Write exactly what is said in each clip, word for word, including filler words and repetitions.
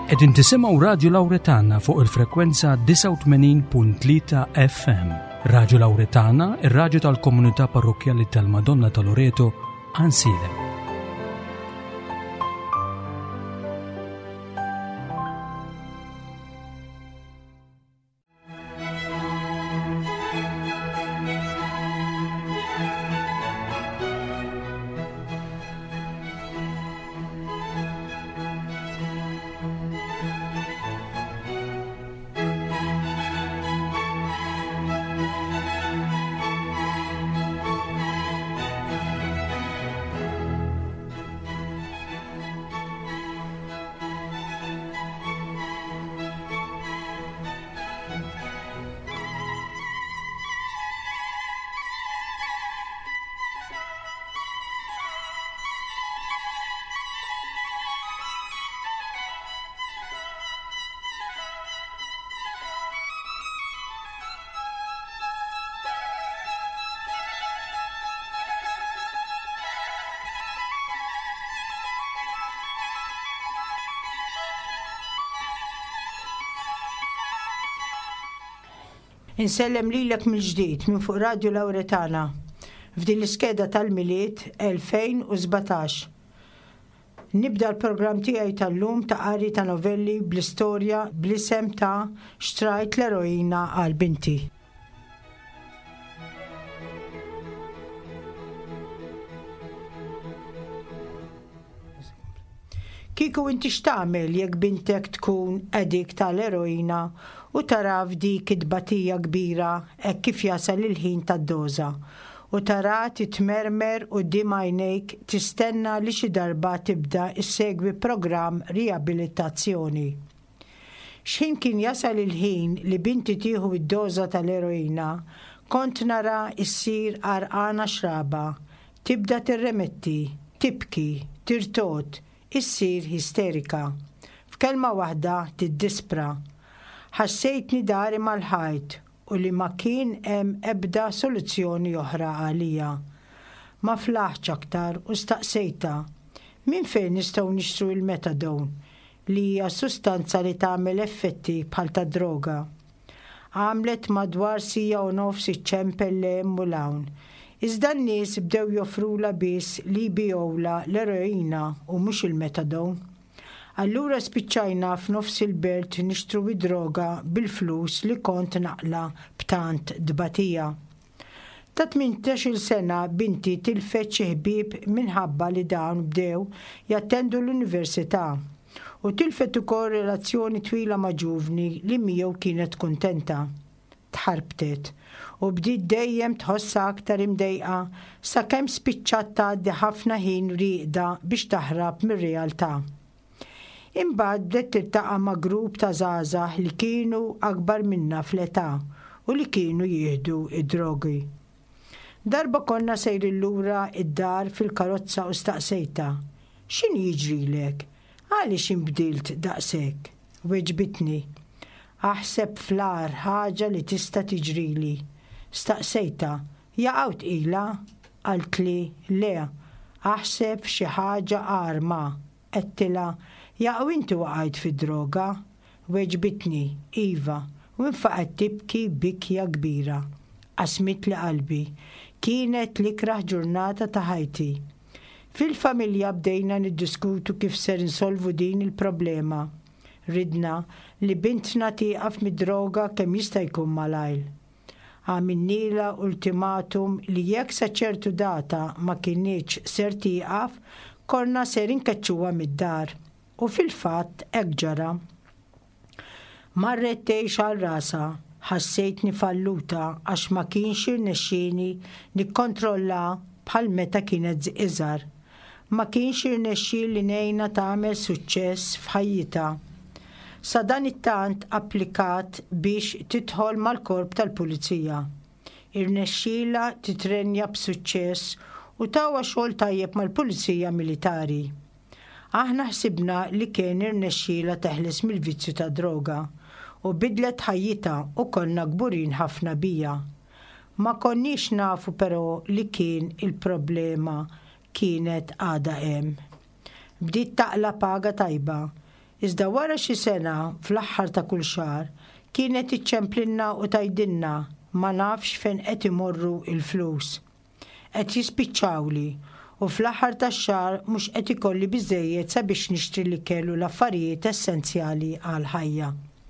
Qegħdin tisimgħu Radio Lawretana fuq il-frekwenza tisa' u tmenin punt tlieta F M. Radio Lawretana, ir-radju tal-Komunità Parrokjali tal-Madonna ta' Loreto, Ansilem. Insellem lilek mill-ġdid minn fuq Radio Lawretana f'din l-iskeda tal-miliet elfejn u sbatax. Nibda l-programm tiegħi tal-lum ta' qari ta' novelli bl-istorja bl-isem ta' Xtrajt l-eroina għal binti. Kieku inti x'tagħmel jekk bintek tkun edik tal-eroina u tara f'dik id-batija kbira hekk kif jasal il-ħin tad-doża u tara titmermer quddiem għajnejk tistenna li xi darba tibda issegwi programm riabilitazzjoni. X'ħin kien jasal il-ħin li binti tieħu id-doża tal-eroina, kont nara issir għarqana xraba, tibda tirremetti, tibki, tirtot, issir histerika. F'kelma waħda tiddispra. Ħassejtni dari mal-ħajt u li ma kien hemm ebda soluzzjoni oħra għalija. Ma flaħx aktar u staqsejta min fejn nistgħu nixtru il-metadone li hija sustanza li tagħmel effetti bħal ta' droga. Għamlet madwar sija u nofs iċċempel hemm u hawn. Iżda n-nies bdew joffrula biss li bijowla l-eroina u mhux il-metadone. Allura spiċċajna f'nofs il-belt nixtru droga bil-flus li kont naqla b'tant dbatija. Ta' tmintax-il sena binti tilfet xi ħbieb minħabba li dawn bdew jattendu l-università u tilfet ukoll relazzjoni twila ma' ġuvni li miegħu kienet kuntenta. Tħarbtet u bdiet dejjem tħossha aktar imdejqa sakemm spiċċat tgħaddi ħafna ħin rieqda biex taħrab mir-realtà. Imbagħad bdiet tiltaqa' ma' grupp ta' żgħażagħ li kienu akbar minnha fl-età u li kienu jieħdu id-drogi. Darba konna sejrin lura id-dar fil-karozza u staqsejta, x'inhi jiġrilek? Għaliex inbdilt daqshekk? Weġbitni, aħseb fl-ar ħaġa li tista' tiġrili. Staqsejta, jaqgħu tqila? Qaltli le, aħseb f'xi ħaġa qarma. Qedtilha jaqgħu inti waqgħid fid-droga? Weġbitni, iva, u infaqet tibki bikja kbira. Qasmit li qalbi, kienet l-ikraħ ġurnata ta' ħajti. Fil-familja bdejna niddiskutu kif ser insolvu din il-problema. Ridna li bintna tieqaf mid-droga kemm jista' jkun malajl. Għamilnila ultimatum li jekk sa ċertu data ma kienieċ ser tieqaf, korna ser inkeċċuha mid-dar. U fil-fatt hekk ġara. Marret tgħix għal rasa, ħassejtni falluta għax ma kienx irnexxieni nikkontrolla bħal meta kienet iżgħar. Ma kienx irnexxieli ngħinha tagħmel suċċess f'ħajjitha. Sa dan it-tant applikat biex tidħol mal-korp tal-pulizija. Irnexxiela titrenja b'suċċess u tawwa xogħol tajjeb mal-pulizija militari. Aħna ħsibna li kien irnexxiela teħles mill-vizzju ta' droga u bidlet ħajjita u konna kburin ħafna bija. Ma konniex nafu però li kien il-problema kienet għada hemm. Bdiet taqla paga tajba. Iżda wara xi sena fl-aħħar ta' kull xahar kienet iċċemplinna u tajdinna ma nafx fejn qed imorru l-flus. Qed jispiċċawli u fl-aħħar tax-xahar mhux qed ikolli biżżejjed sabiex nixtri l-ikel u l-affarijiet essenzjali għall-ħajja.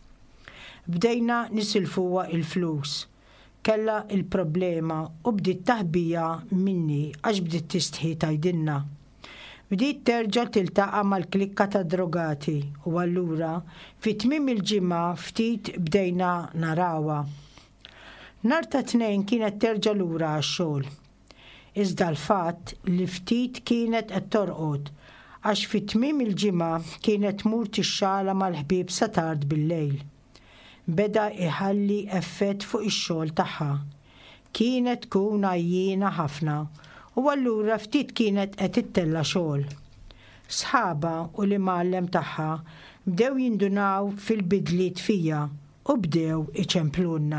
Bdejna nisilfuha il-flus. Kella il-problema u bdiet taħbija minni għax bdiet tistħi tajdinna. Bdiet terġa' tiltaqa' mal-klikka ta' drogati u allura fi tmiem il-ġimgħa ftit bdejna narawha. Nhar ta' tnejn kienet terġa' lura għax-xogħol. Iżda l-fatt li ftit kienet qed torqod għax fi tmiem il-ġimgħa kienet tmur tixxala mal-ħbieb sa tard bil-lejl. Beda iħalli effett fuq ix-xogħol tagħha. Kienet tkun għajjina ħafna u allura ftit kienet qed ittella xogħol. Sħaba u l-imgħallem tagħha bdew jindunaw fil-bidliet fija u bdew iċemplunna.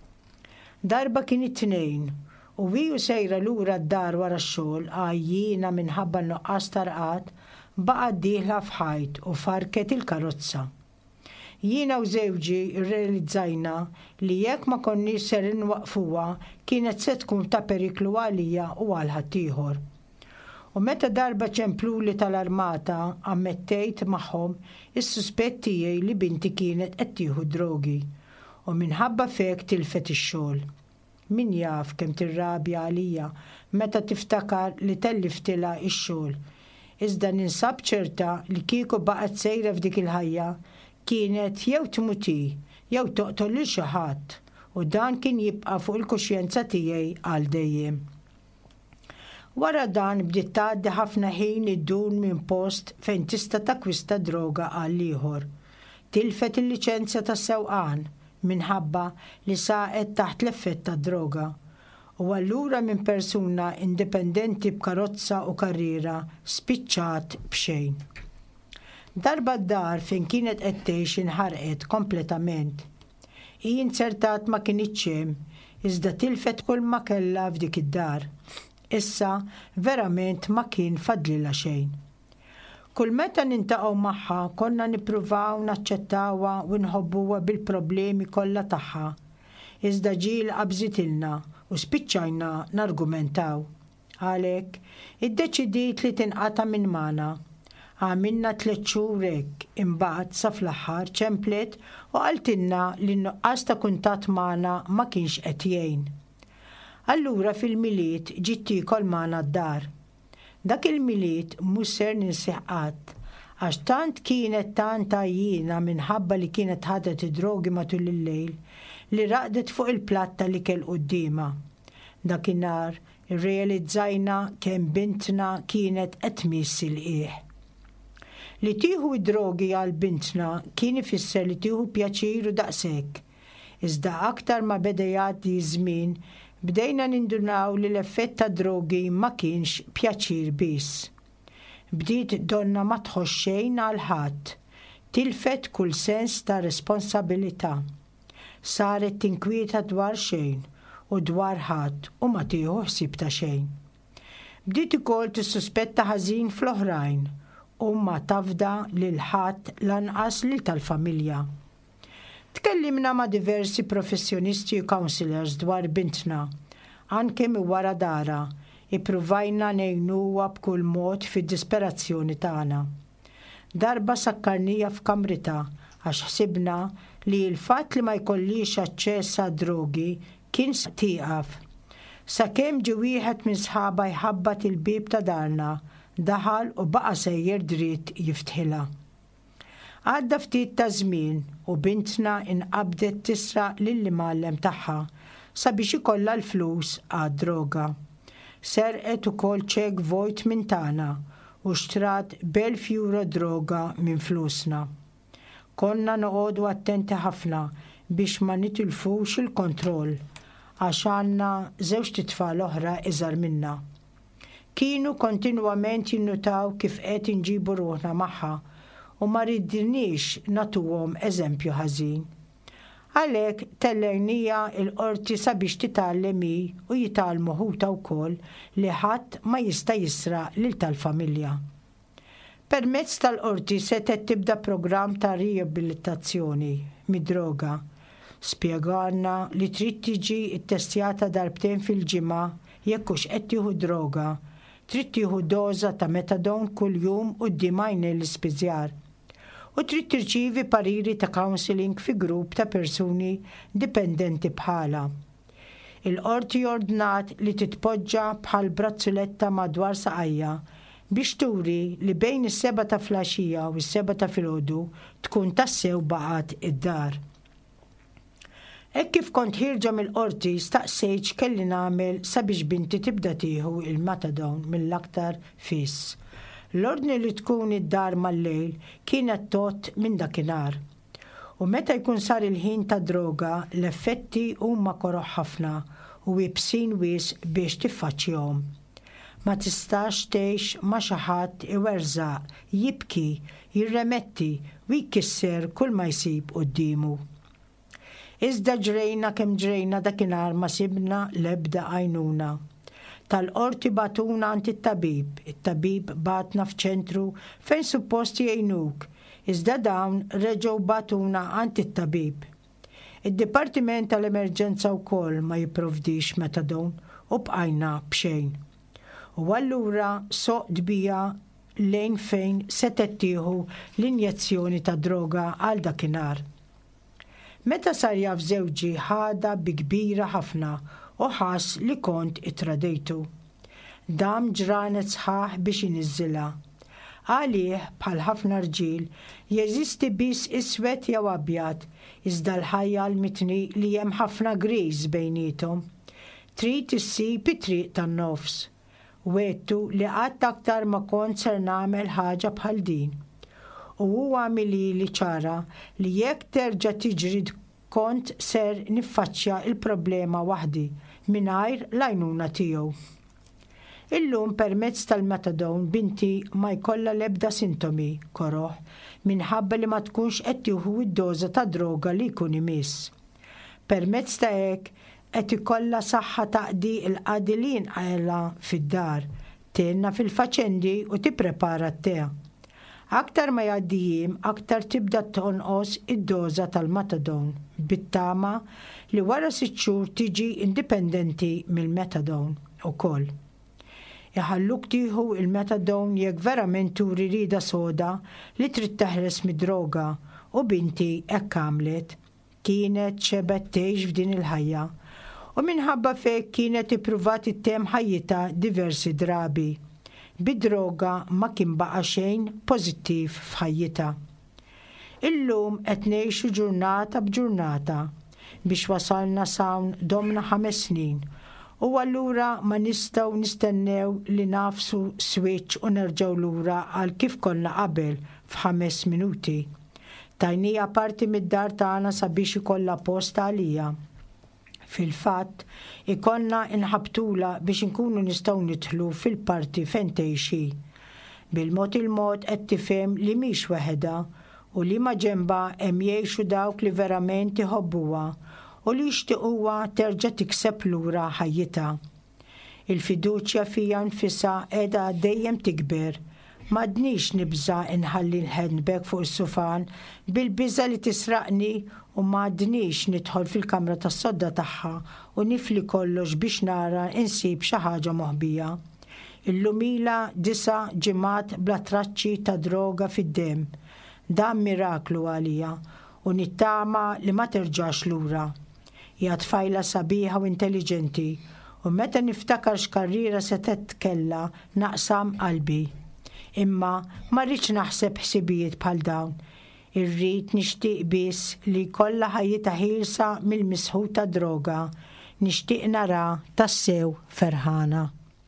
Darba kien it-tnejn u wiju sejra lura d-dar wara x-xogħol għajjina minħabba nuqqas tarqat baqgħet dieħla f'ħajt u farket il-karozza. Jiena u żewġi rrealizzajna li jekk ma konniex ser inwaqfuha kienet se tkun ta' periklu għalija u għal ħaddieħor. U meta darba ċempluli tal-armata ammettejt magħhom is-suspett tiegħi li binti kienet qed tieħu drogi u minħabba fek tilfet ix-xogħol. Min jaf kemm tirrabja għalija meta tiftakar li telliftilha ix-xogħol. Iżda ninsab ċerta li kieku baqgħet sejra f'dik il-ħajja kienet jew tmuti jew toqtol lil xi ħadd u dan kien jibqa' fuq il-kuxjenza tiegħi għal dejjem. Wara dan bdiet tgħaddi ħafna ħin iddur minn post fejn tista' takkwista droga għal ieħor. Tilfet il-liċenzja tas-sewqan minħabba li saqet taħt l-effett tad-droga. U allura minn persuna indipendenti b'karozza u karriera spiċċat b'xejn. Darba d-dar fejn kienet qed tgħix inħarqet kompletament. Hi insertat ma kienitx hemm, iżda tilfet kull ma kellha f'dik id-dar. Issa verament ma kien fadlilha xejn. Kull meta nintaqgħu magħha konna nippruvaw naċċettawha u nħobbuha bil-problemi kollha tagħha. Iżda ġiel qabżitilna u spiċċajna nargumentaw. Għalhekk iddeċidiet li tinqata' minn magħna. Għamilna tliet xhur hekk, imbagħad sa fl-aħħar ċemplet u qaltilna li n-nuqqas ta' kuntatt magħna ma kienx qed jgħin. Allura fil-miliet ġiet tikol magħna d-dar. Dak il-miliet mhux ser ninsih qatt għax tant kienet tant għajjina minħabba li kienet ħadet id-drogi matul il-lejl li raqdet fuq il-platt tal-ikel qudiemha. Dakinhar irrealizzajna kemm bintna kienet qed tmiss il-qiegħ. Li tieħu d-drogi għal bintna kien ifisser li tieħu pjaċir u daqshekk. Iżda aktar ma beda jgħaddi żmien bdejna nindunaw li l-effett ta' drogi ma kienx pjaċir biss. Bdiet donna ma tħoss xejn għal ħadd, tilfet kull sens ta' responsabilità. Saret tinkwieta dwar xejn u dwar ħadd u ma tieħu ħsieb ta' xejn. Bdiet ukoll tissuspetta ħażin fl-oħrajn u ma tafda lil ħadd lanqas lil tal-familja. Tkellimna ma' diversi professjonisti u counselors dwar bintna, anke minn wara dara, ippruvajna ngħinuha b'kull mod fid-disperazzjoni tagħna. Darba sakkarnija f'kamrita għax ħsibna li l-fatt li ma jkollix aċċess għad-drogi kien tieqaf. Sakemm ġie wieħed minn sħaba jħabbat il-bieb ta' darna, daħal u baqa' sejjer dritt jiftħilha. Għadda ftit ta' żmien u bintna inqabdet tisraq lill-imgħallem tagħha sabiex ikollha l-flus għad-droga. Serqet ukoll ċek vojt minn tagħna u xtrat belf euro droga minn flusna. Konna noqogħdu attenti ħafna biex ma nitilfux il-kontroll għax għandna żewġ titfal oħra iżgħar minna. Kienu kontinwament jinnutaw kif qed inġibu ruħna magħha u ma ridniex nagħtuhom eżempju ħażin. Għalhekk tellejnija l-qorti sabiex titgħallem hi u jitgħallmu ħuta wkoll li ħadd ma jista' jisraq lil tal-familja. Permezz tal-qorti setet tibda programm ta' riabilitazzjoni mid-droga. Spjegalna li trid tiġi ttestjata darbtejn fil-ġimgħa jekk hux qed tieħu droga. Trid tieħu doża ta' metadon kuljum quddiem għajnejn l-ispiżjar. U trid tirċievi pariri ta' counseling fi grupp ta' persuni dipendenti bħala. Il-qorti ordnat li titpoġġa bħal brazzuletta madwar saqajja biex turi li bejn is-seba ta' flaxija u s-seba ta' filgħodu tkun tassew baqgħet id-dar. Hekk kif kont ħirġa mill-qorti staqsejt x'kelli nagħmel sabiex binti tibda tieħu il-metadon mill-aktar fis. L-ordni li tkun id-dar mal-lejl kienet tot minn dakinhar. U meta jkun sar il-ħin ta' droga, l-effetti huma koroħ ħafna u wibsin wis biex tiffaċċjahom. Ma tistax tgħix ma' xi ħadd iwerżaq, jibki, jirremetti u jkisser kull ma jsib qudiemu. Iżda ġrejna kemm ġrejna dakinhar ma sibna l-ebda għajnuna. Tal-qorti batuna għand it-tabib, it-tabib batna f'ċentru fejn suppost jgħinuk, iżda dawn reġgħu batuna għand it-tabib. Id-Dipartiment tal-Emerġenza wkoll ma jipprovdix metadon u bqajna b'xejn. U allura soqt bija lejn fejn setet tieħu l-injezzjoni ta' droga għal dakinhar. Meta sar jaf żewġi ħada bi kbira ħafna u ħass li kont ittradejtu. Dam ġranet sħaħ biex iniżżilha. Għalih bħal ħafna rġiel jeżisti biss iswed jew abjad, iżda l-ħajja l-mitni li hemm ħafna griż bejniethom. Trid issib it-triq tan-nofs. Wettu li qatt aktar ma kont ser nagħmel ħaġa bħal din. U huwa għamili li ċara li jekk terġa' tiġri kont ser niffaċċja il-problema waħdi mingħajr l-għajnuna tiegħu. Illum permezz tal-metadon binti ma jkollha l-ebda sintomi koroħ minħabba li ma tkunx qed tieħu id-doża ta' droga li jkun imiss. Permezz ta' hekk qed ikollha saħħa taqdi l-qadi li jinqala fid-dar, tenna fil-faċendi u tipprepara t-tea. Aktar ma jgħaddi jiem, aktar tibda tonqos id-doża tal-metadon bit-tama li wara sitt xhur tiġi indipendenti mill-metadon ukoll. Iħalluk tieħu il-metadon jekk verament turi rieda soda li trid teħles mid-droga u binti hekk għamlet. Kienet xebet tgħix f'din il-ħajja u minħabba fek kienet ippruvat ittemm ħajjita diversi drabi. Bid-droga ma kien baqa' xejn pożittiv f'ħajjitha. Illum qed ngħixu ġurnata b'ġurnata biex wasalna sawn domna ħames snin u allura ma nistgħu nistennew li nafsu switch u nerġgħu lura għal kif konna qabel f'ħames minuti. Tajnija parti mid-dar tagħna sabiex ikollha post għalija. Fil-fatt, ikonna inħabtula biex inkunu nistgħu nidħlu fil-parti fejn tgħixi. Bil-mod il-mod qed tifhem li mhix weħeda u li ma ġenba hemm jgħixu dawk li verament iħobbuha u li jixtiequha terġa' tikseb lura ħajjitha. Il-fiduċja fija nfisha qiegħda dejjem tikber. M'għadniex nibża inħalli l-handbag fuq is-sufan bil-biża li tisraqni u m'għadniex nidħol fil-kamra tas-sodda tagħha u nifli kollox biex nara insib xi ħaġa moħbija. Illum ilha disa' ġimgħat bla traċċi ta' droga fid-demm. Dan miraklu għalija u nittama li ma terġax lura. Hija tfajla sabiħa u intelligenti u meta niftakar x'karriera setet kellha naqsam qalbi. Imma ma rridx naħseb ħsibijiet bħal dawn. Irrid nixtieq biss li jkollha ħajjita ħielsa mill-misħu ta' droga. Nixtieq nara tassew ferħana.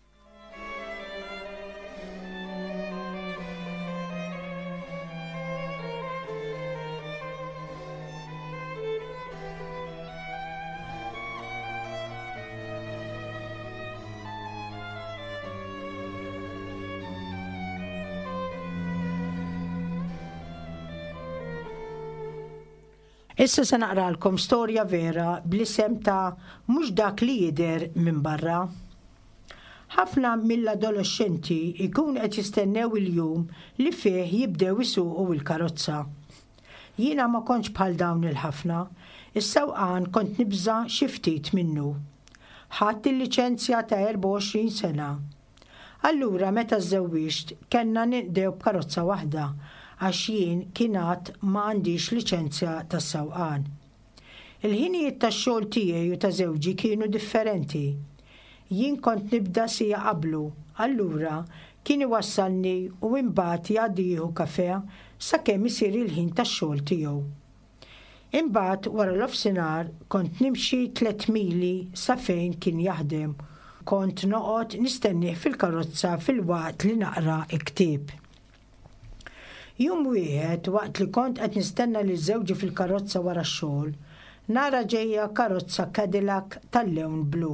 Issa se naqralkom storja vera bl-isem ta' mhux dak li jidher minn barra. Ħafna mill-adolescenti ikun qed jistennew il-jum li fih jibdew isuqu il-karozza. Jiena ma kontx bħal dawn il-ħafna, is-sewqan kont nibża xi ftit minnu. Ħadd il-liċenzja ta' erba' u għoxrin sena. Allura meta żewwiġt kellna ninqdew b'karozza waħda għax jien kienet ma għandix liċenzja tas-sewqan. Il-ħinijiet tax-xogħol tiegħi u ta' żewġi kienu differenti. Jien kont nibda sija qablu, allura kien iwassalni u imbagħad jgħaddi jieħu kafè sakemm isir il-ħin tax-xogħol tiegħu. Imbagħad wara l-ofsinhar kont nimxi tliet mili sa fejn kien jaħdem. Kont noqgħod nistennih fil-karozza fil-waqt li naqra ktieb. Jum wieħed waqt li kont qed nistenna li żewġi fil-karozza wara x-xogħol, nara ġejja karozza Cadillac tal-lewn blu.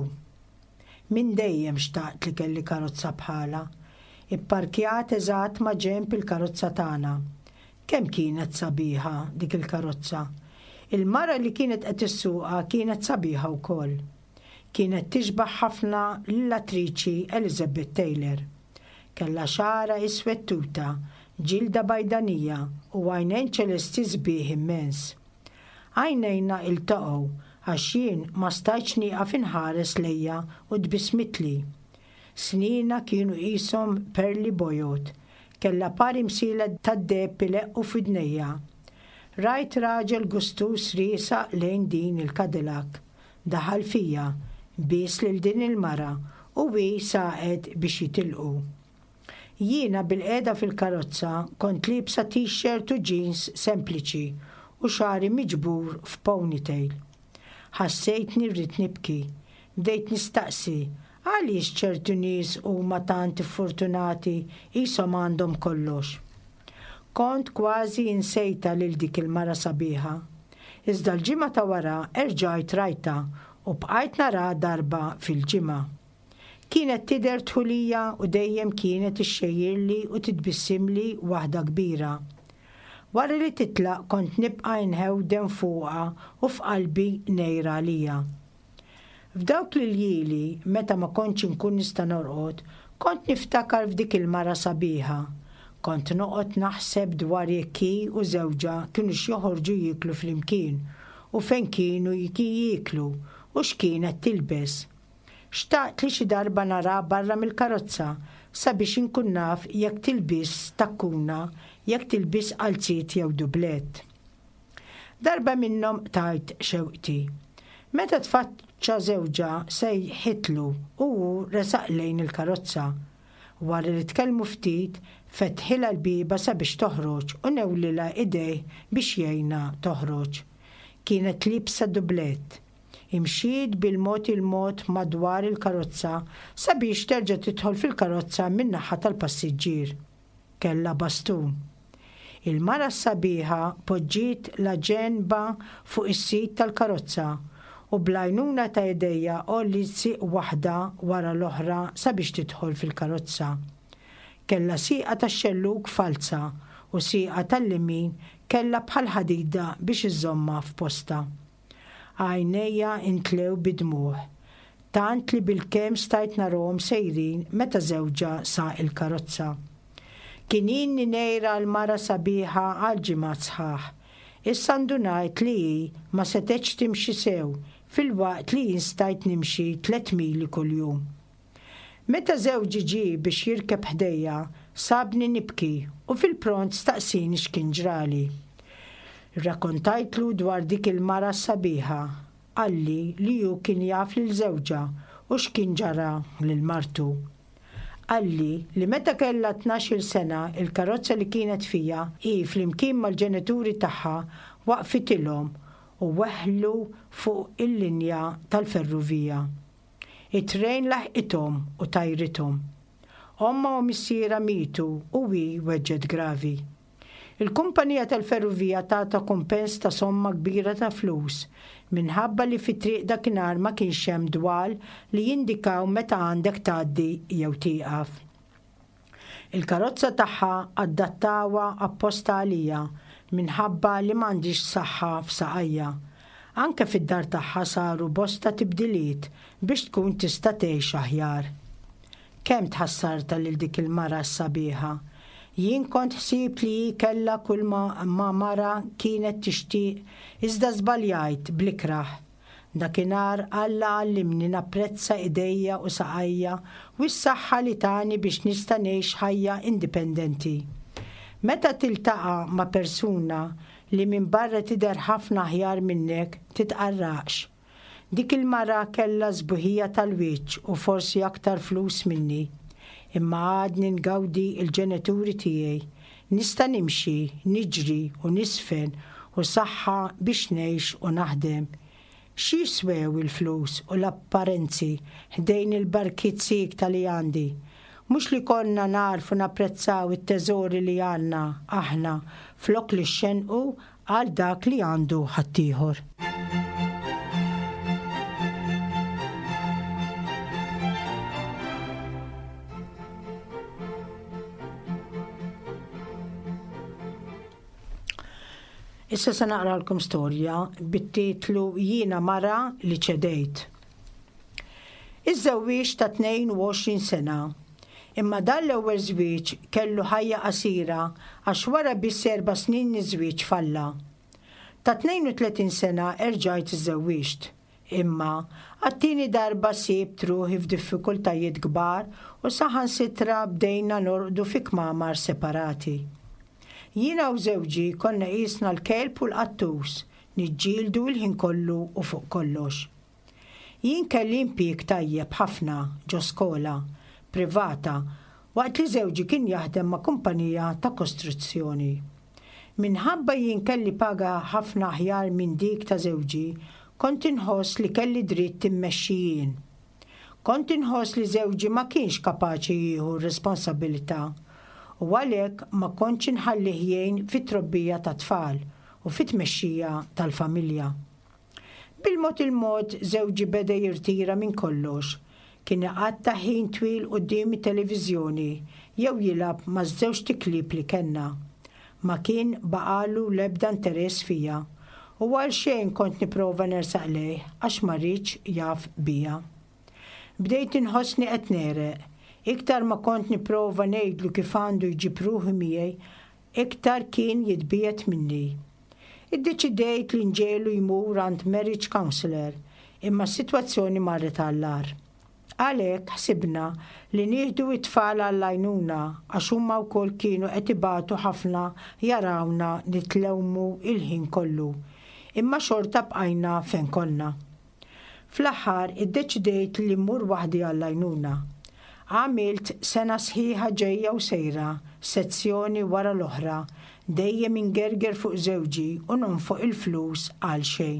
Min dejjem xtaqt li kelli karozza bħala. Ipparkjat eżatt ma' ġenb il-karozza tagħna. Kemm kienet sabiħa dik il-karozza. Il-mara li kienet qed issuqha kienet sabiħa wkoll. Kienet tixbaħ ħafna lill-attriċi Elizabeth Taylor. Kellha xara iswed tuta, ġilda bajdanija u għajnejn ċelesti sbieħ immens. Għajnejna iltaqgħu għax jien ma stajtx nieqaf inħares lejja u tbissmitli. Snina kienu qishom perli bojot, kellha pari msila tad-deppi leqqu f'idnejja. Rajt raġel gustus riesaq lejn din il-Cadillac. Daħal fija, biss lil din il-mara u wi saqed biex jitilqu. Jiena bil-qiegħda fil-karozza kont liebsa t-shirt u jeans sempliċi u xari miġbur f'ponytail. Ħassejtni rrid nibki, bdejt nistaqsi għaliex ċertu nies huma tant fortunati qishom għandhom kollox. Kont kważi insejta lil dik il-mara sabiħa. Iżda l-ġimgħa ta' wara erġajt rajta u bqajt nara darba fil-ġimgħa. Kienet tidher tħulija u dejjem kienet ixxejjirli u titbissimli waħda kbira. Wara li titlaq kont nibqa' inħewden fuqha u f'qalbi nejra għalija. F'dawk l-jili meta ma kontx inkun nista' norqod, kont niftakar f'dik il-mara sabiħa. Kont noqgħod naħseb dwar jekk hi u żewġha kienux joħorġu jieklu flimkien u fejn kienu jieklu u x'kienet tilbes. Xtaqt li xi darba nara barra mill-karozza sabiex inkun naf jekk tilbis takkuna, jekk tilbis qalziet jew dublet. Darba minnhom tajt xewqti. Meta tfaċċa żewġa sejħitlu u resaq lejn il-karozza. Wara li tkellmu ftit fetħilha l-biba sabiex toħroġ u newlilha idej biex jgħinha toħroġ. Kienet libsa dublet. Imxiet bil-mod il-mod madwar il-karozza sabiex terġa' tidħol fil-karozza min-naħa tal-passiġġier. Kellha bastun. Il-mara sabiħa poġġiet l-aġenba fuq is-sit tal-karozza u blajnuna ta' idejja olli tsiq waħda wara l-oħra sabiex tidħol fil-karozza. Kellha sieqa tax-xellug falsa u sieqa tal-limin kellha bħal ħadida biex iżomma f'posta. Għajnejja intlew bidmuħ, tant li bil-kem stajt narahom sejrin meta żewġa saq il-karozza. Kien inni nejra l-mara sabiħa għal ġimgħat sħaħ. Issa ndunajt li hi ma setgħetx timxi sew fil-waqt li jien stajt nimxi tliet mili kuljum. Meta żewġi ġie biex jirkeb ħdejja, sabni nibki u fil-pront staqsini x'kien ġrali. Rakkontajtlu dwar dik il-mara sabiħa, għalli li ju kien jaf lil żewġa u x'kien ġara lil martu. Għalli li meta kellha tnax-il sena il-karozza li kienet fija hi flimkien mal-ġenituri tagħha waqfitilhom u weħlu fuq il-linja tal-ferrovija. It-trejn laħqithom u tajrithom. Omma u missiera mietu u wi weġġed gravi. Il-kumpanija tal-ferrovija tagħta kumpens ta' somma kbira ta' flus minħabba li fit-triq dakinhar ma kienx hemm dwal li jindikaw meta għandek tgħaddi jew tieqaf. Il-karozza tagħha adattawha apposta għalija minħabba li m'għandix saħħa f'saqajja. Anke fid-dar tagħha saru bosta tibdiliet biex tkun tista' tgħix aħjar. kemm tħassarta lil dik il-mara s-sabiħa. Jien kont ħsib li kella kull ma, ma mara kienet tixtieq, iżda żbaljajt blikraħ. Dakinhar Alla għallimni napprezza idejja u saqajja u s-saħħa li tani biex nista' ngħix ħajja indipendenti. Meta tiltaqa' ma' persuna li minn barra tidher ħafna aħjar minnek titqarraqx. Dik il-mara kellha żbuħija tal-wiċċ u forsi aktar flus minni. Imma għadni ngawdi il-ġenituri tiegħi. Nista' nimxi, niġri u nisfen u saħħa biex ngħix u naħdem. Xi jiswew il-flus u l-apparenzi ħdejn il-barkizzik tal-li għandi. Mhux li konna narfu napprezzaw it-teżori li għandna aħna flok li xenqu għal dak li għandu ħaddieħor. Issa se naqralkom storja bit-titlu Jiena mara li ċedejt. Iż-żewwieġ ta' tnejn u għoxrin sena. Imma dan l-ewwel żwieġ kellu ħajja qasira għax wara biss erba' snin iż-żwieġ falla. Ta' tnejn u tletin sena erġajt iż-żewwieġt. Imma għat-tieni darba sibt ruħi f'diffikultajiet kbar u saħansitra bdejna norqdu fi kmamar separati. Jiena u żewġi konna qisna l-kelb u l-qattus, niġġieldu l-ħin kollu u fuq kollox. Jien kelli impjieg tajjeb ħafna ġo skola privata waqt li żewġi kien jaħdem ma' kumpanija ta' kostruzzjoni. Minħabba jien kelli paga ħafna aħjar minn dik ta' żewġi, kont inħoss li kelli dritt immexxi jien. Kont inħoss li żewġi ma kienx kapaċi jieħu r-responsabilità u għalhekk ma kontx inħallih jgħin fit-trobbija ta' tfal u fit-tmexxija tal-familja. Bil-mod il-mod żewġi beda jirtira minn kollox. Kien iqatta ħin twil quddiem it-televiżjoni jew jilab ma' żewġ tiklib li kellna. Ma kien baqalu l-ebda interess fija u għal xejn kont nipprova nersaq lejh għax ma rridx jaf bija. Bdejt inħossni qed nereq. Iktar ma kont nipprova ngħidlu kif għandu jġib ruħi miegħi, iktar kien jitbiet minni. Iddeċidejt li nġelu jmur għand marriage counselor, imma s-sitwazzjoni marret għall-ar. Għalhekk ħsibna li nieħdu it-tfal għall-għajnuna għax huma wkoll kienu qed ibatu ħafna jarawna nitlewmu il-ħin kollu, imma xorta bqajna fejn konna. Fl-aħħar iddeċidejt li mmur waħdi għall-għajnuna. Għamilt sena sħiħa ġejja u sejra, sezzjoni wara l-oħra, dejjem ingerger fuq żewġi u nonfoq il-flus għal xejn.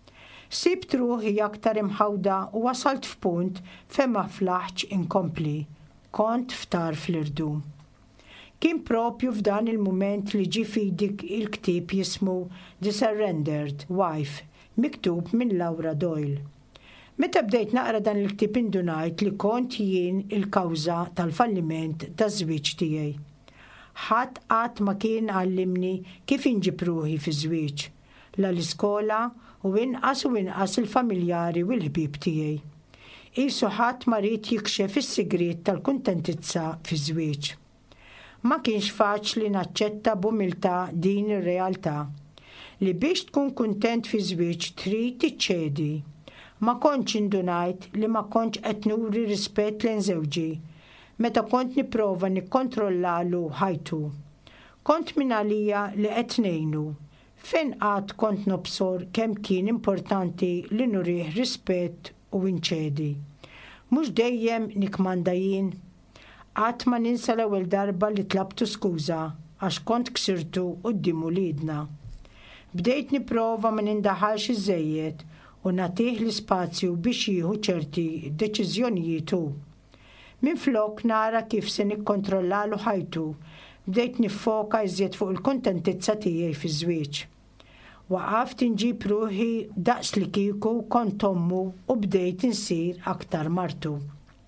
Sibt ruħi aktar imħawda u wasalt f'punt fejn ma flaħċ inkompli. Kont ftar fl-irdum. Kien propju f'dan il-mument li ġi fidik il-ktieb jismu The Surrendered Wife, miktub minn Laura Doyle. Meta bdejt naqra dan il-ktieb indunajt li kont jien il-kawża tal-falliment taż-żwieġ tiegħi. Ħadd qatt ma kien għallimni kif inġib ruħi fiż-żwieġ, la l-iskola u inqas u inqas il-familjari u l-ħbieb tiegħi. Qisu ħadd ma rid jikxef is-sigriet tal-kuntentizza fiż-żwieġ. Ma kienx faċli naċċetta b'umiltà din ir-realtà li biex tkun kuntent fi żwieġ trid tiċċedi. Ma kontx indunajt li ma kontx qed nuri rispett lejn żewġi meta kont nipprova nikkontrollalu ħajtu. Kont minn għalija li qed ngħinu. Fejn qatt kont nobsor kemm kien importanti li nurih rispett u inċedi. Mhux dejjem nikmanda jien. Qatt ma ninsa l-ewwel darba li tlabtu skuża għax kont ksirtu quddiem uliedna. Bdejt nipprova ma nindaħalx iżejjed u nagħtih l-ispazju biex jieħu ċerti deċiżjonijiet hu. Minflok nara kif se nikkontrollalu ħajtu, bdejt niffoka iżjed fuq il-kuntentizza tiegħi fiż-żwieġ. Waqaft inġib ruħi daqs li kieku kont ommu u bdejt insir aktar martu.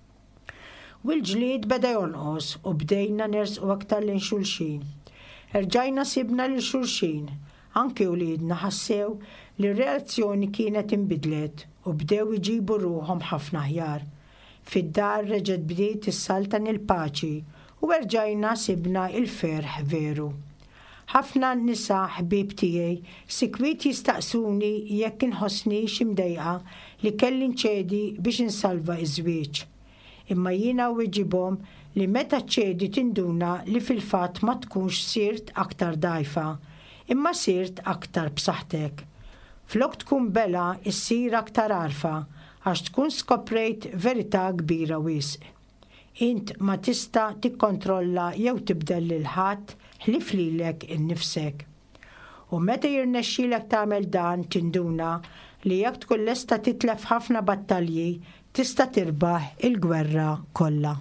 U l-ġlied beda jonqos u bdejna nersqu aktar lejn xulxin. Erġajna sibna lil xulxin, anke uliedna ħassew li r-reazzjoni kienet inbidlet u bdew iġibu ruħhom ħafna aħjar. Fid-dar reġgħet bdiet issaltan il-paċi u rġajna sibna il-ferħ veru. Ħafna nisa ħbieb tiegħi sikwit jistaqsuni jekk inħossni x'imdejqa li kelli nċedi biex insalva iż-żwieġ. Imma jiena weġibhom li meta ċedi tinduna li fil-fatt ma tkunx sirt aktar dgħajfa, imma sirt aktar b'saħħtek. Flok tkun bela issir aktar għarfa għax tkun skoprejt verità kbira wisq. Int ma tista' tikkontrolla jew tibdel lil ħadd ħlif lilek innifsek. U meta jirnexxielek tagħmel dan tinduna li jekk tkun lesta titlef ħafna battalji tista' tirbaħ il-gwerra kollha.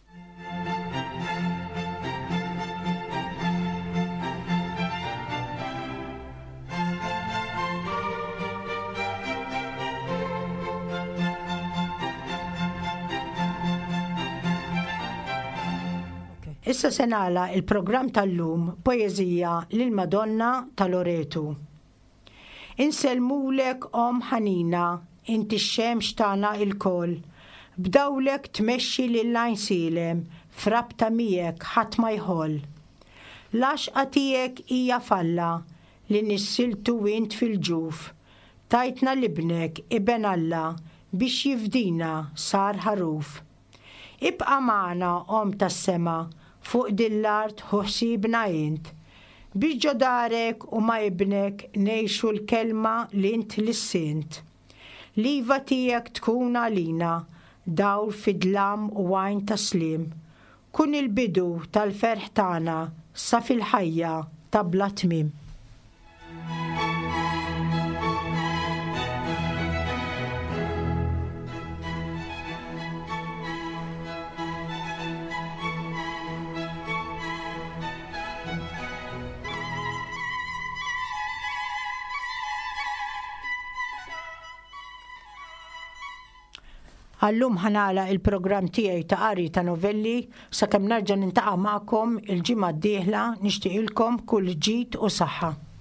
Issa se nagħla il-programm tal-lum poeżija lil Madonna ta' Loreto. Insellmulek Om ħanina, inti x-xemx tagħna il-koll. Bdawlek tmexxi lil-lajn silem, frabta miegħek ħadd ma jħoll. L-għaxqa tiegħek hija falla li nissiltu int fil-ġuf. Tajtna libnek iben Alla biex jifdina sar ħaruf. Ibqa' magħna Om tas-sema fuq dil-art ħossibna int, biex ġodarek u ma ibnek nejxu l-kelma li int l-sint. Liva tijek tkun għalina, dawr fidlam u għajn taslim. Kun il-bidu tal-ferħ tana, sa fil-ħajja ta' bla tmim. Għallum ħanala il-programm tiegħi ta' qari ta' novelli sakemm nerġa' nintaqa' magħkom il-ġimgħa d-dieħla nixtieqilkom kull ġid u saħħa.